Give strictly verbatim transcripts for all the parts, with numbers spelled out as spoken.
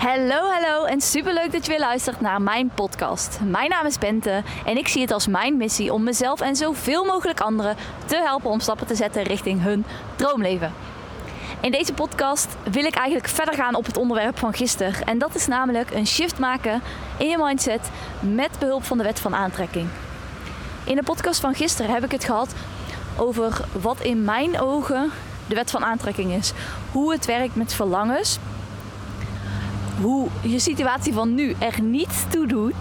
Hallo, hallo en superleuk dat je weer luistert naar mijn podcast. Mijn naam is Bente en ik zie het als mijn missie om mezelf en zoveel mogelijk anderen te helpen om stappen te zetten richting hun droomleven. In deze podcast wil ik eigenlijk verder gaan op het onderwerp van gisteren. En dat is namelijk een shift maken in je mindset met behulp van de wet van aantrekking. In de podcast van gisteren heb ik het gehad over wat in mijn ogen de wet van aantrekking is. Hoe het werkt met verlangens. Hoe je situatie van nu er niet toe doet.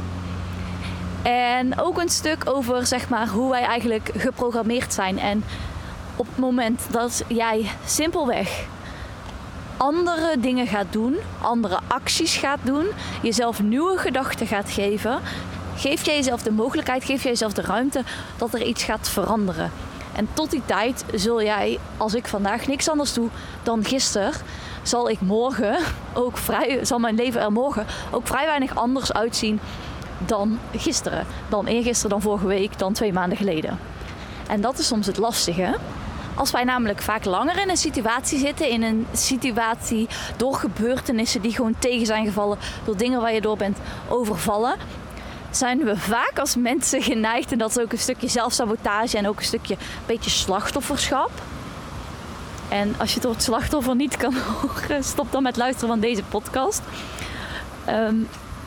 En ook een stuk over zeg maar, hoe wij eigenlijk geprogrammeerd zijn. En op het moment dat jij simpelweg andere dingen gaat doen, andere acties gaat doen, jezelf nieuwe gedachten gaat geven, geef jij jezelf de mogelijkheid, geef jij jezelf de ruimte dat er iets gaat veranderen. En tot die tijd zul jij, als ik vandaag niks anders doe dan gisteren, zal ik morgen ook vrij, zal mijn leven er morgen ook vrij weinig anders uitzien dan gisteren. Dan eergisteren, dan vorige week, dan twee maanden geleden. En dat is soms het lastige. Als wij namelijk vaak langer in een situatie zitten, in een situatie door gebeurtenissen die gewoon tegen zijn gevallen, door dingen waar je door bent overvallen, zijn we vaak als mensen geneigd, en dat is ook een stukje zelfsabotage en ook een stukje een beetje slachtofferschap. En als je het woord slachtoffer niet kan horen, stop dan met luisteren van deze podcast. Um,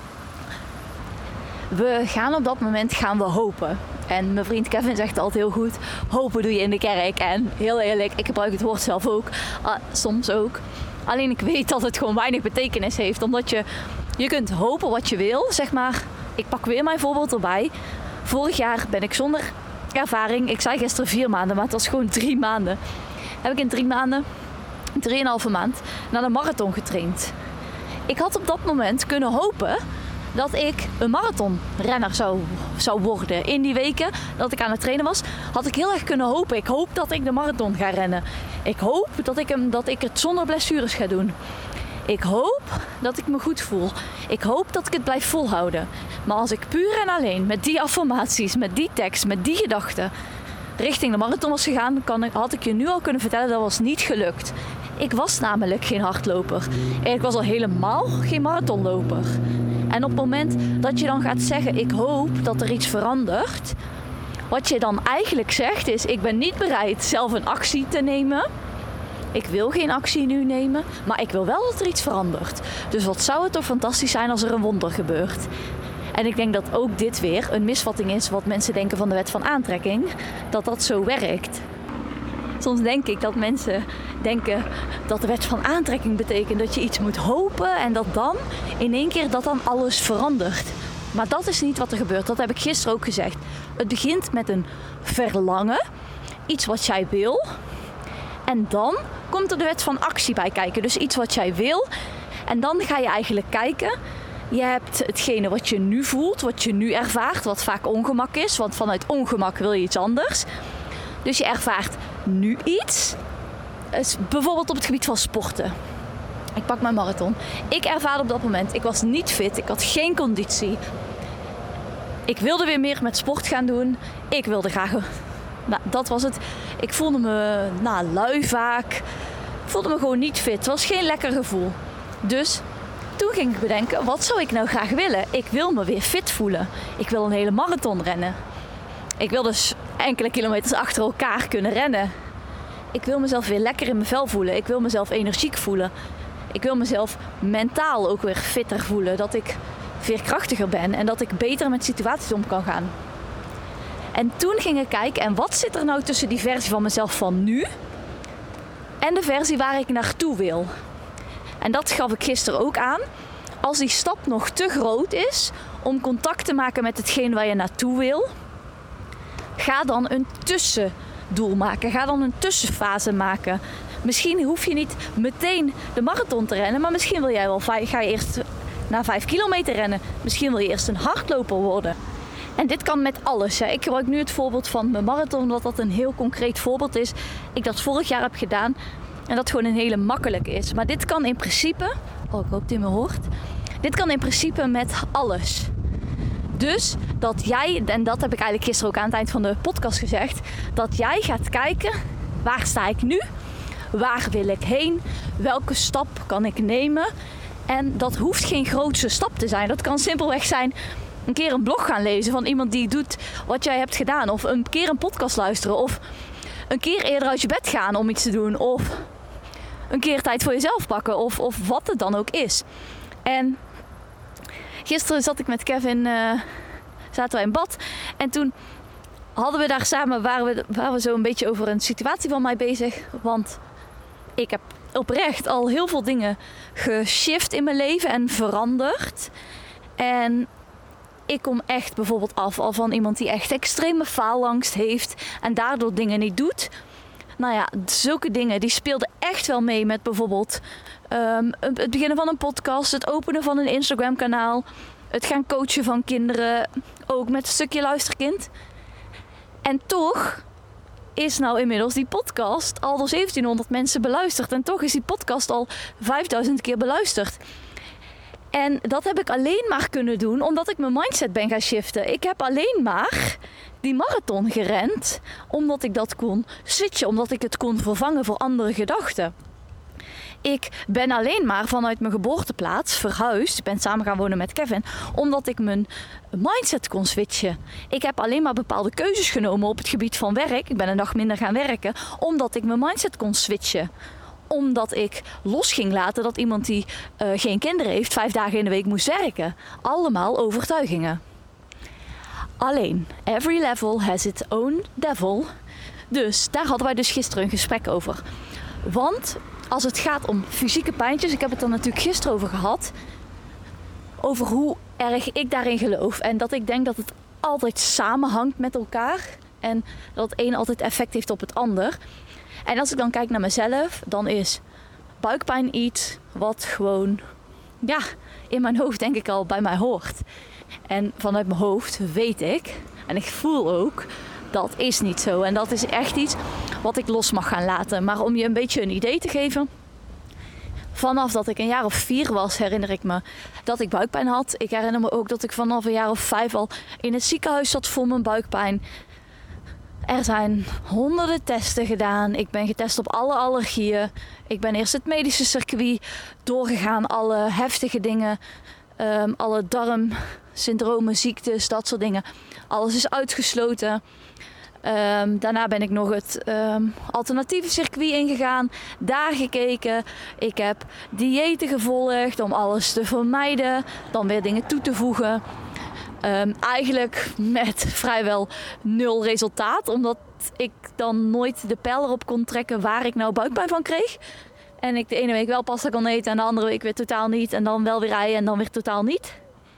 we gaan op dat moment gaan we hopen. En mijn vriend Kevin zegt altijd heel goed, hopen doe je in de kerk. En heel eerlijk, ik gebruik het woord zelf ook, uh, soms ook. Alleen ik weet dat het gewoon weinig betekenis heeft. Omdat je, je kunt hopen wat je wil, zeg maar. Ik pak weer mijn voorbeeld erbij. Vorig jaar ben ik zonder ervaring, ik zei gisteren vier maanden, maar het was gewoon drie maanden. Heb ik in drie maanden, drieënhalve maand, naar de marathon getraind. Ik had op dat moment kunnen hopen dat ik een marathonrenner zou, zou worden. In die weken dat ik aan het trainen was, had ik heel erg kunnen hopen. Ik hoop dat ik de marathon ga rennen. Ik hoop dat ik, hem, dat ik het zonder blessures ga doen. Ik hoop dat ik me goed voel. Ik hoop dat ik het blijf volhouden. Maar als ik puur en alleen met die affirmaties, met die tekst, met die gedachten richting de marathon was gegaan, kan ik, had ik je nu al kunnen vertellen dat was niet gelukt. Ik was namelijk geen hardloper. En ik was al helemaal geen marathonloper. En op het moment dat je dan gaat zeggen, ik hoop dat er iets verandert, wat je dan eigenlijk zegt is, ik ben niet bereid zelf een actie te nemen. Ik wil geen actie nu nemen, maar ik wil wel dat er iets verandert. Dus wat zou het toch fantastisch zijn als er een wonder gebeurt. En ik denk dat ook dit weer een misvatting is wat mensen denken van de wet van aantrekking. Dat dat zo werkt. Soms denk ik dat mensen denken dat de wet van aantrekking betekent dat je iets moet hopen. En dat dan in één keer dat dan alles verandert. Maar dat is niet wat er gebeurt. Dat heb ik gisteren ook gezegd. Het begint met een verlangen. Iets wat jij wil. En dan komt er de wet van actie bij kijken. Dus iets wat jij wil. En dan ga je eigenlijk kijken. Je hebt hetgene wat je nu voelt, wat je nu ervaart, wat vaak ongemak is. Want vanuit ongemak wil je iets anders. Dus je ervaart nu iets. Dus bijvoorbeeld op het gebied van sporten. Ik pak mijn marathon. Ik ervaarde op dat moment, ik was niet fit. Ik had geen conditie. Ik wilde weer meer met sport gaan doen. Ik wilde graag... Nou, dat was het. Ik voelde me nou, lui vaak. Ik voelde me gewoon niet fit. Het was geen lekker gevoel. Dus toen ging ik bedenken, wat zou ik nou graag willen? Ik wil me weer fit voelen. Ik wil een hele marathon rennen. Ik wil dus enkele kilometers achter elkaar kunnen rennen. Ik wil mezelf weer lekker in mijn vel voelen. Ik wil mezelf energiek voelen. Ik wil mezelf mentaal ook weer fitter voelen. Dat ik veerkrachtiger ben en dat ik beter met situaties om kan gaan. En toen ging ik kijken, en wat zit er nou tussen die versie van mezelf van nu en de versie waar ik naartoe wil? En dat gaf ik gisteren ook aan. Als die stap nog te groot is om contact te maken met hetgeen waar je naartoe wil, ga dan een tussendoel maken. Ga dan een tussenfase maken. Misschien hoef je niet meteen de marathon te rennen, maar misschien wil jij wel, ga je eerst na vijf kilometer rennen. Misschien wil je eerst een hardloper worden. En dit kan met alles. Hè. Ik gebruik nu het voorbeeld van mijn marathon, omdat dat een heel concreet voorbeeld is. Ik dat vorig jaar heb gedaan en dat gewoon een hele makkelijke is. Maar dit kan in principe, oh ik hoop dat je me hoort. Dit kan in principe met alles. Dus dat jij, en dat heb ik eigenlijk gisteren ook aan het eind van de podcast gezegd, dat jij gaat kijken, waar sta ik nu? Waar wil ik heen? Welke stap kan ik nemen? En dat hoeft geen grootste stap te zijn. Dat kan simpelweg zijn een keer een blog gaan lezen van iemand die doet wat jij hebt gedaan. Of een keer een podcast luisteren. Of een keer eerder uit je bed gaan om iets te doen. Of een keer tijd voor jezelf pakken. Of, of wat het dan ook is. En gisteren zat ik met Kevin, uh, zaten wij in bad. En toen hadden we daar samen, waren we, waren we zo een beetje over een situatie van mij bezig. Want ik heb oprecht al heel veel dingen geshift in mijn leven en veranderd. En ik kom echt bijvoorbeeld af al van iemand die echt extreme faalangst heeft en daardoor dingen niet doet. Nou ja, zulke dingen die speelden echt wel mee met bijvoorbeeld um, het beginnen van een podcast, het openen van een Instagram kanaal, het gaan coachen van kinderen, ook met een stukje luisterkind. En toch is nou inmiddels die podcast al door zeventienhonderd mensen beluisterd. En toch is die podcast al vijfduizend keer beluisterd. En dat heb ik alleen maar kunnen doen omdat ik mijn mindset ben gaan shiften. Ik heb alleen maar die marathon gerend omdat ik dat kon switchen. Omdat ik het kon vervangen voor andere gedachten. Ik ben alleen maar vanuit mijn geboorteplaats verhuisd. Ik ben samen gaan wonen met Kevin. Omdat ik mijn mindset kon switchen. Ik heb alleen maar bepaalde keuzes genomen op het gebied van werk. Ik ben een dag minder gaan werken. Omdat ik mijn mindset kon switchen. Omdat ik los ging laten dat iemand die uh, geen kinderen heeft vijf dagen in de week moest werken. Allemaal overtuigingen. Alleen, every level has its own devil. Dus daar hadden wij dus gisteren een gesprek over. Want als het gaat om fysieke pijntjes, ik heb het er natuurlijk gisteren over gehad. Over hoe erg ik daarin geloof. En dat ik denk dat het altijd samenhangt met elkaar. En dat het een altijd effect heeft op het ander. En als ik dan kijk naar mezelf, dan is buikpijn iets wat gewoon, ja, in mijn hoofd denk ik al bij mij hoort. En vanuit mijn hoofd weet ik, en ik voel ook, dat is niet zo. En dat is echt iets wat ik los mag gaan laten. Maar om je een beetje een idee te geven, vanaf dat ik een jaar of vier was, herinner ik me dat ik buikpijn had. Ik herinner me ook dat ik vanaf een jaar of vijf al in het ziekenhuis zat voor mijn buikpijn. Er zijn honderden testen gedaan. Ik ben getest op alle allergieën. Ik ben eerst het medische circuit doorgegaan. Alle heftige dingen. Um, alle darmsyndromen, ziektes, dat soort dingen. Alles is uitgesloten. Um, daarna ben ik nog het um, alternatieve circuit ingegaan. Daar gekeken. Ik heb diëten gevolgd om alles te vermijden. Dan weer dingen toe te voegen. Um, eigenlijk met vrijwel nul resultaat. Omdat ik dan nooit de pijl erop kon trekken waar ik nou buikpijn van kreeg. En ik de ene week wel pasta kon eten en de andere week weer totaal niet. En dan wel weer ei en dan weer totaal niet.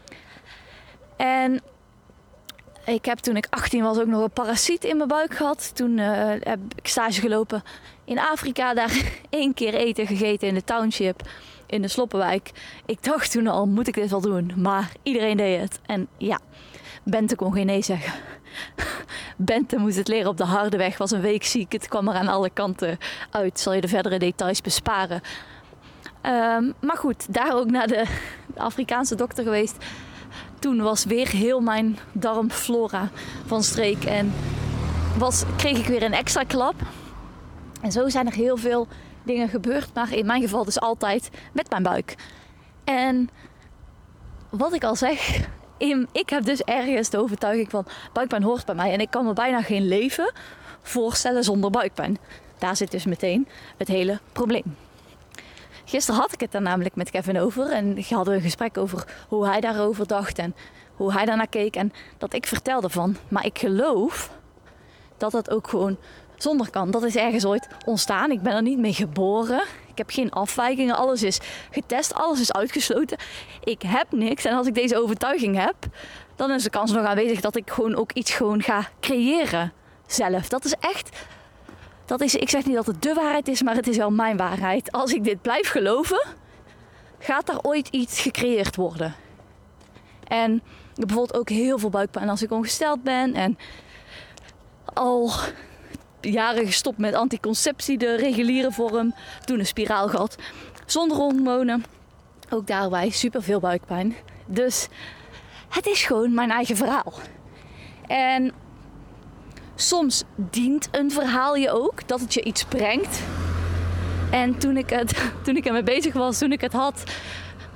En ik heb toen ik achttien was ook nog een parasiet in mijn buik gehad. Toen uh, heb ik stage gelopen in Afrika. Daar één keer eten gegeten in de township. In de Sloppenwijk. Ik dacht toen al, moet ik dit wel doen? Maar iedereen deed het. En ja, Bente kon geen nee zeggen. Bente moest het leren op de harde weg. Was een week ziek. Het kwam er aan alle kanten uit. Zal je de verdere details besparen. Um, maar goed, daar ook naar de, de Afrikaanse dokter geweest. Toen was weer heel mijn darmflora van streek. En was, kreeg ik weer een extra klap. En zo zijn er heel veel dingen gebeurd, maar in mijn geval dus altijd met mijn buik. En wat ik al zeg, in, ik heb dus ergens de overtuiging van buikpijn hoort bij mij en ik kan me bijna geen leven voorstellen zonder buikpijn. Daar zit dus meteen het hele probleem. Gisteren had ik het daar namelijk met Kevin over en we hadden een gesprek over hoe hij daarover dacht en hoe hij daarnaar keek en dat ik vertelde van, maar ik geloof dat dat ook gewoon zonder kan. Dat is ergens ooit ontstaan. Ik ben er niet mee geboren. Ik heb geen afwijkingen. Alles is getest. Alles is uitgesloten. Ik heb niks. En als ik deze overtuiging heb, dan is de kans nog aanwezig dat ik gewoon ook iets gewoon ga creëren zelf. Dat is echt, dat is, ik zeg niet dat het de waarheid is, maar het is wel mijn waarheid. Als ik dit blijf geloven, gaat er ooit iets gecreëerd worden. En ik heb bijvoorbeeld ook heel veel buikpijn als ik ongesteld ben en al jaren gestopt met anticonceptie, de reguliere vorm. Toen een spiraal gehad zonder hormonen. Ook daarbij super veel buikpijn. Dus het is gewoon mijn eigen verhaal. En soms dient een verhaal je ook, dat het je iets brengt. En toen ik, het, toen ik ermee bezig was, toen ik het had,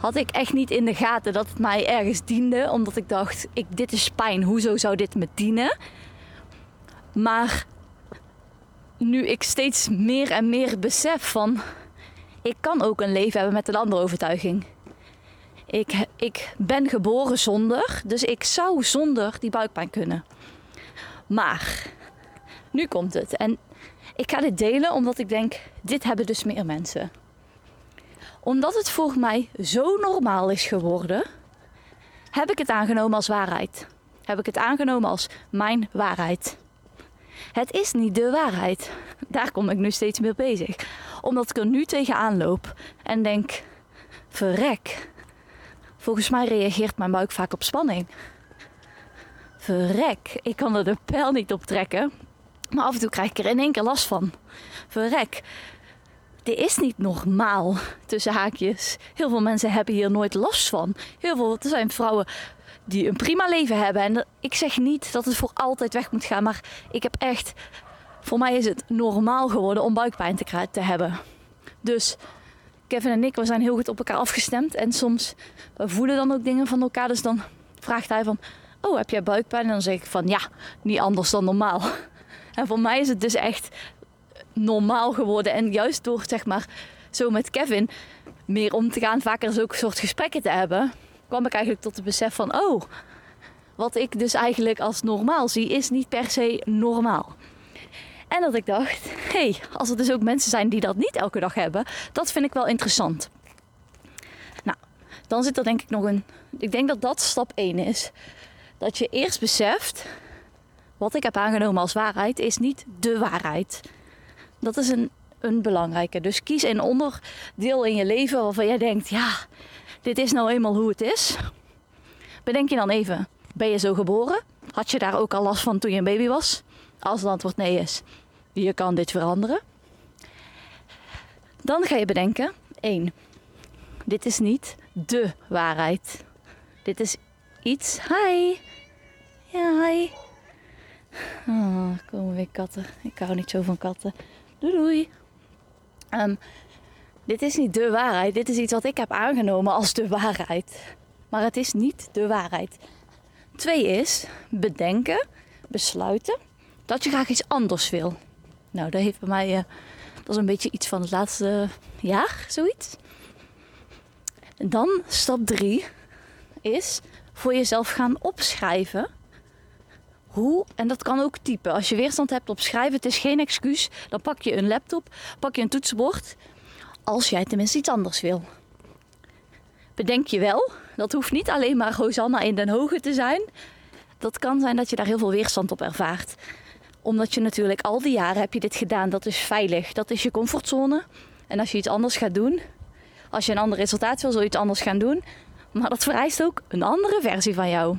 had ik echt niet in de gaten dat het mij ergens diende. Omdat ik dacht, ik, dit is pijn, hoezo zou dit me dienen? Maar nu ik steeds meer en meer besef van, ik kan ook een leven hebben met een andere overtuiging. Ik, ik ben geboren zonder, dus ik zou zonder die buikpijn kunnen. Maar, nu komt het. En ik ga dit delen omdat ik denk, dit hebben dus meer mensen. Omdat het voor mij zo normaal is geworden, heb ik het aangenomen als waarheid. Heb ik het aangenomen als mijn waarheid. Het is niet de waarheid. Daar kom ik nu steeds meer bezig. Omdat ik er nu tegenaan loop en denk, verrek. Volgens mij reageert mijn buik vaak op spanning. Verrek, ik kan er de pijl niet op trekken. Maar af en toe krijg ik er in één keer last van. Verrek, dit is niet normaal, tussen haakjes. Heel veel mensen hebben hier nooit last van. Heel veel, er zijn vrouwen die een prima leven hebben. En ik zeg niet dat het voor altijd weg moet gaan. Maar ik heb echt, voor mij is het normaal geworden om buikpijn te, te hebben. Dus Kevin en ik, we zijn heel goed op elkaar afgestemd. En soms, we voelen dan ook dingen van elkaar. Dus dan vraagt hij van, oh, heb jij buikpijn? En dan zeg ik van, ja, niet anders dan normaal. En voor mij is het dus echt normaal geworden. En juist door, zeg maar, zo met Kevin meer om te gaan, vaker zulke soort gesprekken te hebben, kwam ik eigenlijk tot het besef van, oh, wat ik dus eigenlijk als normaal zie, is niet per se normaal. En dat ik dacht, hé, hey, als er dus ook mensen zijn die dat niet elke dag hebben, dat vind ik wel interessant. Nou, dan zit er denk ik nog een, ik denk dat dat stap één is. Dat je eerst beseft, wat ik heb aangenomen als waarheid, is niet de waarheid. Dat is een, een belangrijke. Dus kies een onderdeel in je leven waarvan jij denkt, ja, dit is nou eenmaal hoe het is. Bedenk je dan even, ben je zo geboren? Had je daar ook al last van toen je een baby was? Als het antwoord nee is, je kan dit veranderen. Dan ga je bedenken, één, dit is niet de waarheid. Dit is iets, hi, ja hi. Oh, komen weer katten. Ik hou niet zo van katten. Doei doei. Um, dit is niet de waarheid. Dit is iets wat ik heb aangenomen als de waarheid. Maar het is niet de waarheid. Twee is bedenken, besluiten dat je graag iets anders wil. Nou, dat heeft bij mij, uh, dat is een beetje iets van het laatste jaar, zoiets. En dan stap drie is voor jezelf gaan opschrijven. Hoe, en dat kan ook typen. Als je weerstand hebt op schrijven, het is geen excuus. Dan pak je een laptop, pak je een toetsenbord. Als jij tenminste iets anders wil. Bedenk je wel, dat hoeft niet alleen maar Hosanna in den hoge te zijn. Dat kan zijn dat je daar heel veel weerstand op ervaart. Omdat je natuurlijk al die jaren heb je dit gedaan. Dat is veilig, dat is je comfortzone. En als je iets anders gaat doen, als je een ander resultaat wil, zul je iets anders gaan doen. Maar dat vereist ook een andere versie van jou.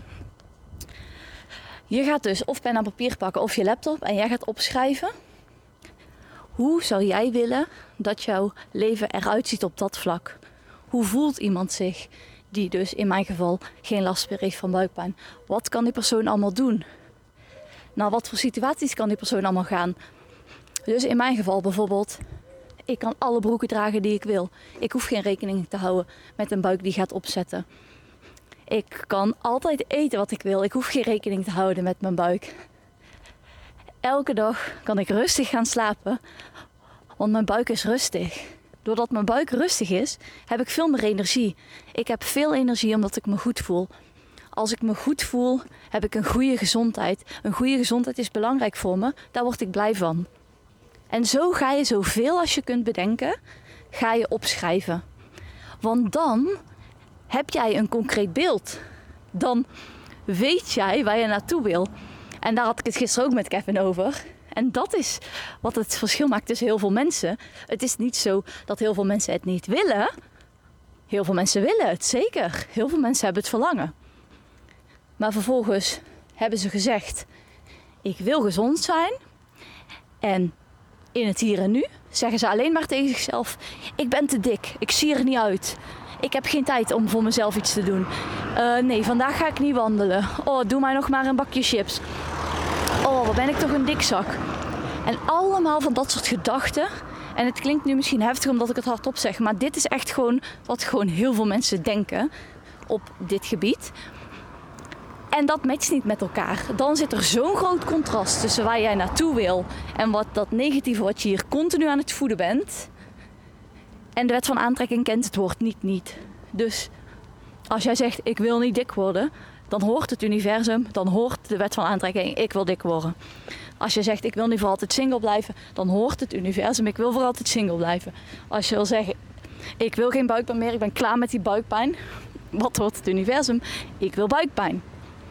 Je gaat dus of pen en papier pakken of je laptop en jij gaat opschrijven. Hoe zou jij willen dat jouw leven eruit ziet op dat vlak? Hoe voelt iemand zich die dus in mijn geval geen last meer heeft van buikpijn? Wat kan die persoon allemaal doen? Nou, wat voor situaties kan die persoon allemaal gaan? Dus in mijn geval bijvoorbeeld, ik kan alle broeken dragen die ik wil. Ik hoef geen rekening te houden met een buik die gaat opzetten. Ik kan altijd eten wat ik wil. Ik hoef geen rekening te houden met mijn buik. Elke dag kan ik rustig gaan slapen, want mijn buik is rustig. Doordat mijn buik rustig is, heb ik veel meer energie. Ik heb veel energie omdat ik me goed voel. Als ik me goed voel, heb ik een goede gezondheid. Een goede gezondheid is belangrijk voor me. Daar word ik blij van. En zo ga je zoveel als je kunt bedenken, ga je opschrijven. Want dan heb jij een concreet beeld. Dan weet jij waar je naartoe wil. En daar had ik het gisteren ook met Kevin over. En dat is wat het verschil maakt tussen heel veel mensen. Het is niet zo dat heel veel mensen het niet willen. Heel veel mensen willen het, zeker. Heel veel mensen hebben het verlangen. Maar vervolgens hebben ze gezegd, ik wil gezond zijn. En in het hier en nu zeggen ze alleen maar tegen zichzelf, ik ben te dik, ik zie er niet uit. Ik heb geen tijd om voor mezelf iets te doen. Uh, nee, vandaag ga ik niet wandelen. Oh, doe mij nog maar een bakje chips. Oh, wat ben ik toch een dikzak. En allemaal van dat soort gedachten En het klinkt nu misschien heftig omdat ik het hardop zeg. Maar dit is echt gewoon wat gewoon heel veel mensen denken op dit gebied. En dat matcht niet met elkaar. Dan zit er zo'n groot contrast tussen waar jij naartoe wil en wat dat negatieve wat je hier continu aan het voeden bent. En de wet van aantrekking kent het woord niet niet. Dus als jij zegt ik wil niet dik worden, dan hoort het universum, dan hoort de wet van aantrekking ik wil dik worden. Als je zegt ik wil niet voor altijd single blijven, dan hoort het universum ik wil voor altijd single blijven. Als je wil zeggen ik wil geen buikpijn meer, ik ben klaar met die buikpijn. Wat hoort het universum? Ik wil buikpijn.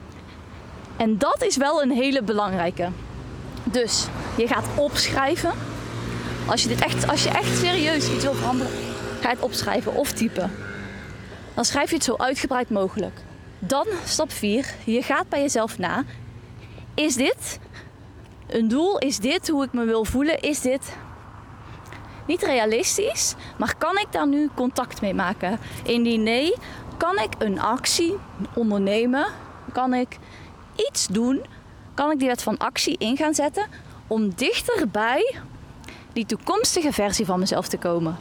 En dat is wel een hele belangrijke. Dus je gaat opschrijven. Als je, dit echt, als je echt serieus iets wil veranderen, ga je het opschrijven of typen. Dan schrijf je het zo uitgebreid mogelijk. Dan stap vier. Je gaat bij jezelf na. Is dit een doel? Is dit hoe ik me wil voelen? Is dit niet realistisch? Maar kan ik daar nu contact mee maken? Indien nee, kan ik een actie ondernemen? Kan ik iets doen? Kan ik die wet van actie in gaan zetten om dichterbij die toekomstige versie van mezelf te komen?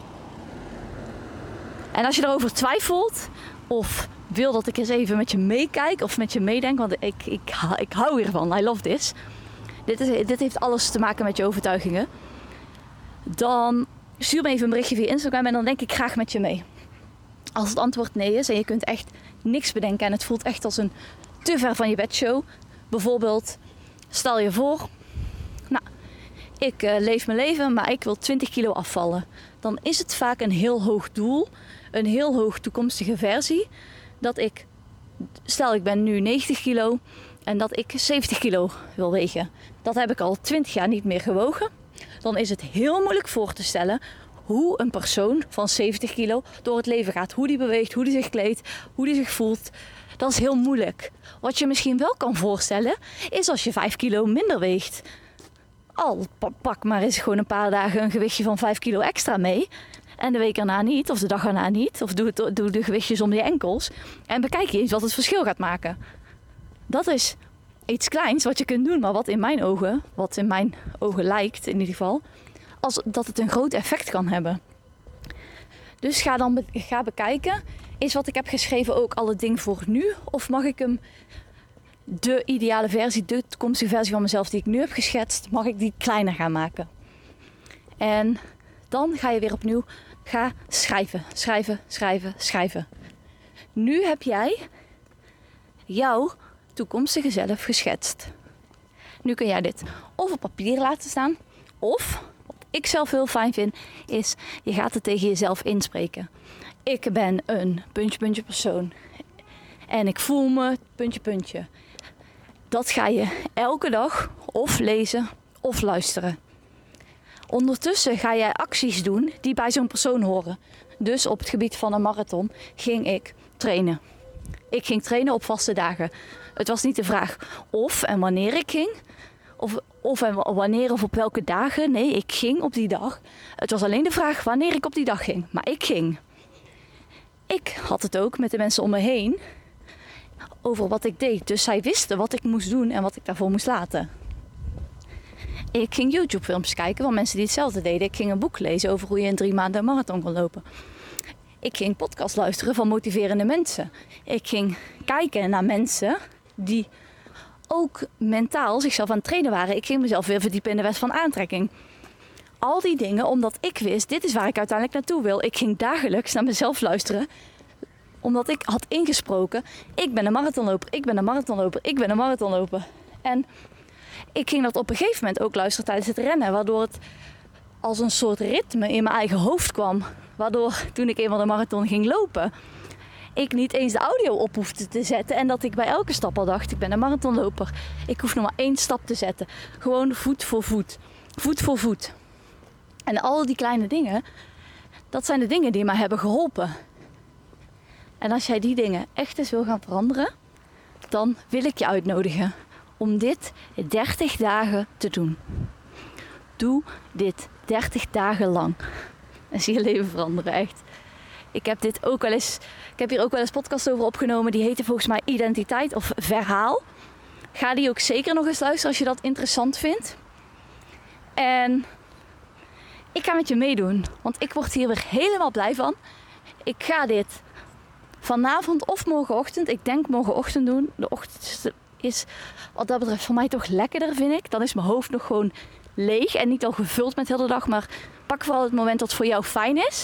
En als je erover twijfelt of wil dat ik eens even met je meekijk of met je meedenk, want ik, ik, ik hou hiervan, I love this. Dit, is, dit heeft alles te maken met je overtuigingen. Dan stuur me even een berichtje via Instagram en dan denk ik graag met je mee. Als het antwoord nee is en je kunt echt niks bedenken en het voelt echt als een te ver van je bedshow. Bijvoorbeeld, stel je voor, nou, ik uh, leef mijn leven, maar ik wil twintig kilo afvallen. Dan is het vaak een heel hoog doel, een heel hoog toekomstige versie. Dat ik, stel ik ben nu negentig kilo en dat ik zeventig kilo wil wegen. Dat heb ik al twintig jaar niet meer gewogen. Dan is het heel moeilijk voor te stellen hoe een persoon van zeventig kilo door het leven gaat. Hoe die beweegt, hoe die zich kleedt, hoe die zich voelt. Dat is heel moeilijk. Wat je misschien wel kan voorstellen, is als je vijf kilo minder weegt. Al pak maar eens gewoon een paar dagen een gewichtje van vijf kilo extra mee. En de week erna niet, of de dag erna niet. Of doe, het, doe de gewichtjes om je enkels. En bekijk je eens wat het verschil gaat maken. Dat is iets kleins wat je kunt doen, maar wat in mijn ogen, wat in mijn ogen lijkt in ieder geval, als dat het een groot effect kan hebben. Dus ga dan be- ga bekijken, is wat ik heb geschreven ook al het ding voor nu? Of mag ik hem, de ideale versie, de toekomstige versie van mezelf die ik nu heb geschetst, mag ik die kleiner gaan maken? En dan ga je weer opnieuw, ga schrijven, schrijven, schrijven, schrijven. Nu heb jij jouw toekomstige zelf geschetst. Nu kun jij dit of op papier laten staan, of wat ik zelf heel fijn vind, is je gaat het tegen jezelf inspreken. Ik ben een puntje, puntje persoon. En ik voel me puntje, puntje. Dat ga je elke dag of lezen of luisteren. Ondertussen ga jij acties doen die bij zo'n persoon horen. Dus op het gebied van een marathon ging ik trainen. Ik ging trainen op vaste dagen. Het was niet de vraag of en wanneer ik ging. Of, of en wanneer of op welke dagen. Nee, ik ging op die dag. Het was alleen de vraag wanneer ik op die dag ging. Maar ik ging. Ik had het ook met de mensen om me heen over wat ik deed. Dus zij wisten wat ik moest doen en wat ik daarvoor moest laten. Ik ging YouTube filmpjes kijken van mensen die hetzelfde deden. Ik ging een boek lezen over hoe je in drie maanden een marathon kon lopen. Ik ging podcast luisteren van motiverende mensen. Ik ging kijken naar mensen die ook mentaal zichzelf aan het trainen waren. Ik ging mezelf weer verdiepen in de wet van aantrekking. Al die dingen omdat ik wist, dit is waar ik uiteindelijk naartoe wil. Ik ging dagelijks naar mezelf luisteren. Omdat ik had ingesproken, ik ben een marathonloper, ik ben een marathonloper, ik ben een marathonloper. En ik ging dat op een gegeven moment ook luisteren tijdens het rennen. Waardoor het als een soort ritme in mijn eigen hoofd kwam. Waardoor toen ik eenmaal de marathon ging lopen, ik niet eens de audio op hoefde te zetten. En dat ik bij elke stap al dacht, ik ben een marathonloper. Ik hoef nog maar één stap te zetten. Gewoon voet voor voet. Voet voor voet. En al die kleine dingen, dat zijn de dingen die mij hebben geholpen. En als jij die dingen echt eens wil gaan veranderen, dan wil ik je uitnodigen om dit dertig dagen te doen. Doe dit dertig dagen lang. En zie je leven veranderen, echt. Ik heb dit ook wel eens, ik heb hier ook wel eens podcast over opgenomen. Die heette volgens mij Identiteit of Verhaal. Ga die ook zeker nog eens luisteren als je dat interessant vindt. En ik ga met je meedoen. Want ik word hier weer helemaal blij van. Ik ga dit vanavond of morgenochtend, ik denk morgenochtend doen. De ochtend is wat dat betreft voor mij toch lekkerder, vind ik. Dan is mijn hoofd nog gewoon leeg en niet al gevuld met de hele dag. Maar pak vooral het moment dat voor jou fijn is.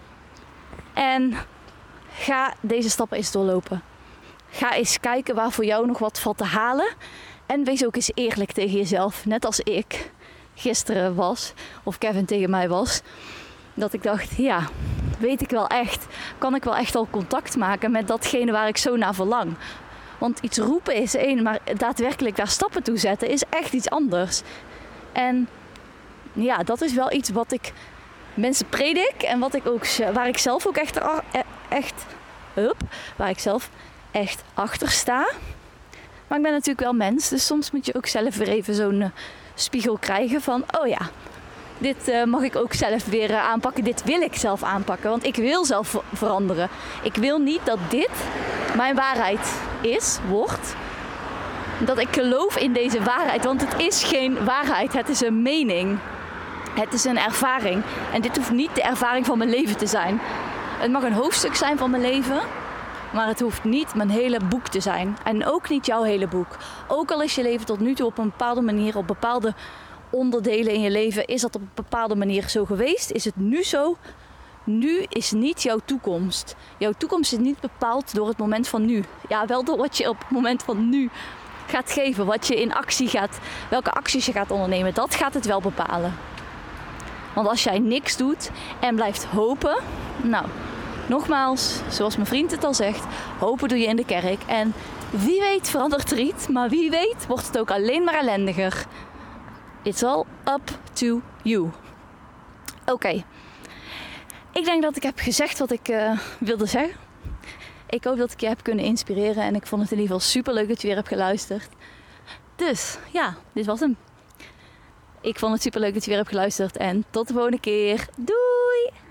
En ga deze stappen eens doorlopen. Ga eens kijken waar voor jou nog wat valt te halen. En wees ook eens eerlijk tegen jezelf. Net als ik gisteren was, of Kevin tegen mij was. Dat ik dacht, ja, weet ik wel echt. Kan ik wel echt al contact maken met datgene waar ik zo naar verlang. Want iets roepen is één, maar daadwerkelijk daar stappen toe zetten is echt iets anders. En ja, dat is wel iets wat ik mensen predik. En wat ik ook, waar ik zelf ook echt, echt, hup, waar ik zelf echt achter sta. Maar ik ben natuurlijk wel mens, dus soms moet je ook zelf weer even zo'n uh, spiegel krijgen van, oh ja, dit uh, mag ik ook zelf weer uh, aanpakken. Dit wil ik zelf aanpakken, want ik wil zelf ver- veranderen. Ik wil niet dat dit mijn waarheid is, wordt. Dat ik geloof in deze waarheid, want het is geen waarheid, het is een mening. Het is een ervaring. En dit hoeft niet de ervaring van mijn leven te zijn. Het mag een hoofdstuk zijn van mijn leven. Maar het hoeft niet mijn hele boek te zijn. En ook niet jouw hele boek. Ook al is je leven tot nu toe op een bepaalde manier, op bepaalde onderdelen in je leven, is dat op een bepaalde manier zo geweest? Is het nu zo? Nu is niet jouw toekomst. Jouw toekomst is niet bepaald door het moment van nu. Ja, wel door wat je op het moment van nu gaat geven. Wat je in actie gaat, welke acties je gaat ondernemen. Dat gaat het wel bepalen. Want als jij niks doet en blijft hopen, nou, nogmaals, zoals mijn vriend het al zegt, hopen doe je in de kerk. En wie weet verandert er iets, maar wie weet wordt het ook alleen maar ellendiger. It's all up to you. Oké. Okay. Ik denk dat ik heb gezegd wat ik uh, wilde zeggen. Ik hoop dat ik je heb kunnen inspireren en ik vond het in ieder geval super leuk dat je weer hebt geluisterd. Dus ja, dit was hem. Ik vond het super leuk dat je weer hebt geluisterd en tot de volgende keer. Doei!